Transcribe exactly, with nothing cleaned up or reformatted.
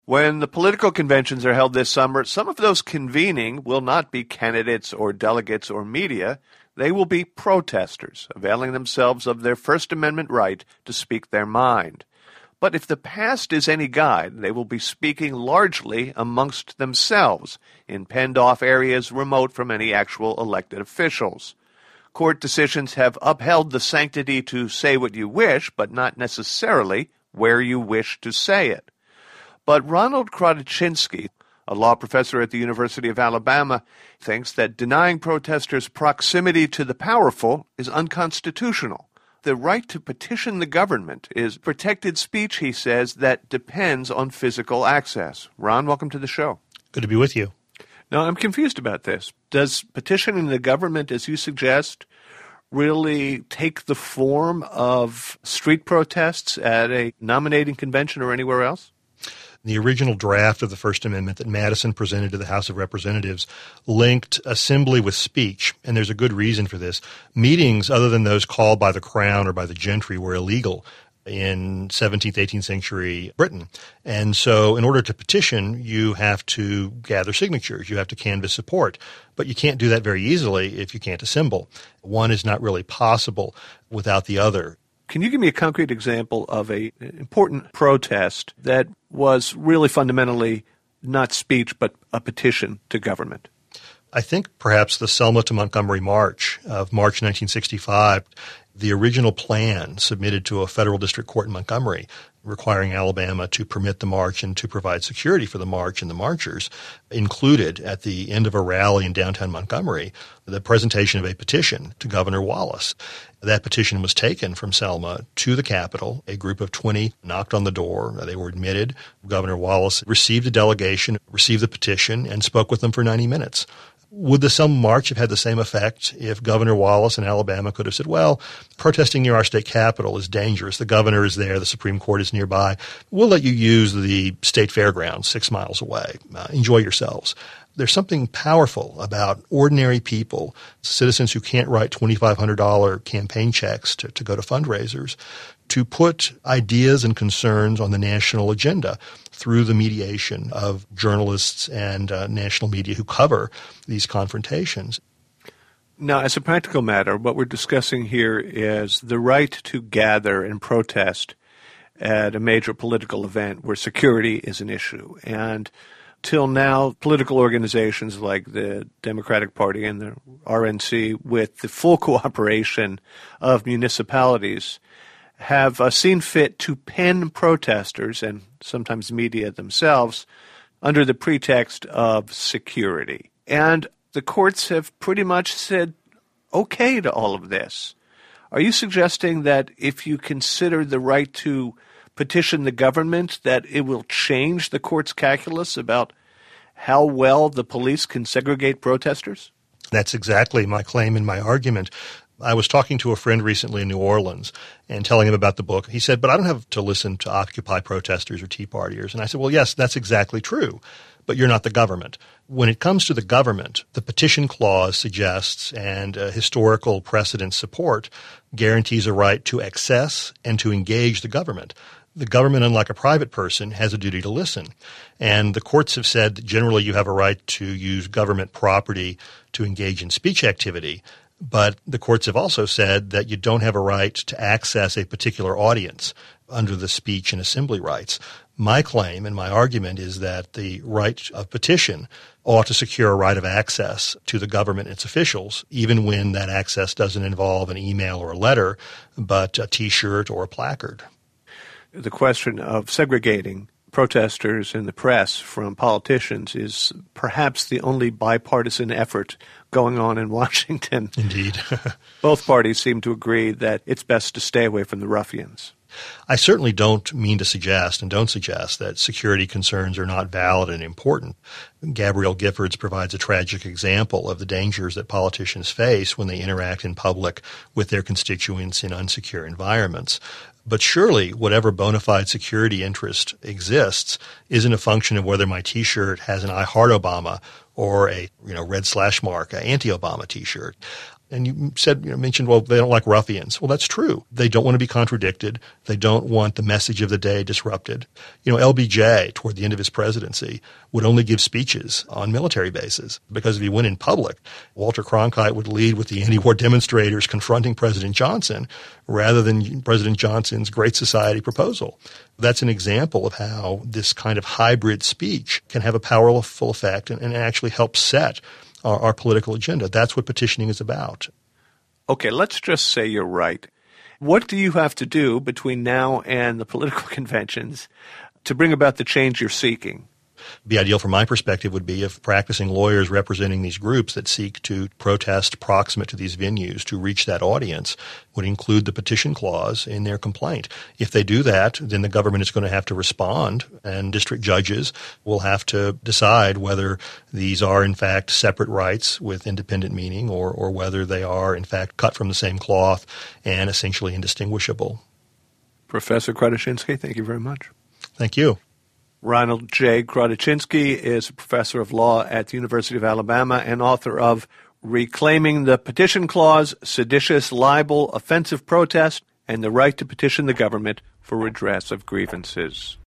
When the political conventions are held this summer, some of those convening will not be candidates or delegates or media. They will be protesters, availing themselves of their First Amendment right to speak their mind. But if the past is any guide, they will be speaking largely amongst themselves in penned-off areas remote from any actual elected officials. Court decisions have upheld the sanctity to say what you wish, but not necessarily where you wish to say it. But Ronald Kratochwinsky, a law professor at the University of Alabama, thinks that denying protesters proximity to the powerful is unconstitutional. The right to petition the government is protected speech, he says, that depends on physical access. Ron, welcome to the show. Good to be with you. Now, I'm confused about this. Does petitioning the government, as you suggest, really take the form of street protests at a nominating convention or anywhere else? The original draft of the First Amendment that Madison presented to the House of Representatives linked assembly with speech, and there's a good reason for this. Meetings other than those called by the crown or by the gentry were illegal in seventeenth, eighteenth century Britain. And so in order to petition, you have to gather signatures. You have to canvass support. But you can't do that very easily if you can't assemble. One is not really possible without the other. Can you give me a concrete example of an important protest that was really fundamentally not speech but a petition to government? I think perhaps the Selma to Montgomery March of March nineteen sixty-five, the original plan submitted to a federal district court in Montgomery requiring Alabama to permit the march and to provide security for the march and the marchers included at the end of a rally in downtown Montgomery the presentation of a petition to Governor Wallace. That petition was taken from Selma to the Capitol. A group of twenty knocked on the door. They were admitted. Governor Wallace received a delegation, received the petition, and spoke with them for ninety minutes. Would the Selma March have had the same effect if Governor Wallace in Alabama could have said, well, protesting near our state capitol is dangerous. The governor is there. The Supreme Court is nearby. We'll let you use the state fairgrounds six miles away. Uh, enjoy yourselves. There's something powerful about ordinary people, citizens who can't write twenty-five hundred dollars campaign checks to, to go to fundraisers, to put ideas and concerns on the national agenda through the mediation of journalists and uh, national media who cover these confrontations. Now, as a practical matter, what we're discussing here is the right to gather and protest at a major political event where security is an issue. And till now, political organizations like the Democratic Party and the R N C, with the full cooperation of municipalities, have uh, seen fit to pen protesters and sometimes media themselves under the pretext of security. And the courts have pretty much said okay to all of this. Are you suggesting that if you consider the right to petition the government, that it will change the court's calculus about how well the police can segregate protesters? That's exactly my claim and my argument. I was talking to a friend recently in New Orleans and telling him about the book. He said, but I don't have to listen to Occupy protesters or Tea Partiers. And I said, well, yes, that's exactly true, but you're not the government. When it comes to the government, the petition clause suggests, and uh, historical precedent support, guarantees a right to access and to engage the government. The government, unlike a private person, has a duty to listen. And the courts have said that generally you have a right to use government property to engage in speech activity. But the courts have also said that you don't have a right to access a particular audience under the speech and assembly rights. My claim and my argument is that the right of petition ought to secure a right of access to the government and its officials, even when that access doesn't involve an email or a letter, but a T-shirt or a placard. The question of segregating protesters in the press from politicians is perhaps the only bipartisan effort going on in Washington. Indeed. Both parties seem to agree that it's best to stay away from the ruffians. I certainly don't mean to suggest and don't suggest that security concerns are not valid and important. Gabrielle Giffords provides a tragic example of the dangers that politicians face when they interact in public with their constituents in unsecure environments. But surely whatever bona fide security interest exists isn't a function of whether my T-shirt has an I Heart Obama or a you know red slash mark, an anti-Obama T-shirt. And you said, you know, mentioned, well, they don't like ruffians. Well, that's true. They don't want to be contradicted. They don't want the message of the day disrupted. You know, L B J, toward the end of his presidency, would only give speeches on military bases because if he went in public, Walter Cronkite would lead with the anti-war demonstrators confronting President Johnson rather than President Johnson's Great Society proposal. That's an example of how this kind of hybrid speech can have a powerful effect and, and actually help set Our, our political agenda. That's what petitioning is about. Okay, let's just say you're right. What do you have to do between now and the political conventions to bring about the change you're seeking? The ideal from my perspective would be if practicing lawyers representing these groups that seek to protest proximate to these venues to reach that audience would include the petition clause in their complaint. If they do that, then the government is going to have to respond, and district judges will have to decide whether these are in fact separate rights with independent meaning or, or whether they are in fact cut from the same cloth and essentially indistinguishable. Professor Kratochwinsky, thank you very much. Thank you. Ronald J. Kratochwinsky is a professor of law at the University of Alabama and author of Reclaiming the Petition Clause, Seditious Libel, Offensive Protest, and the Right to Petition the Government for Redress of Grievances.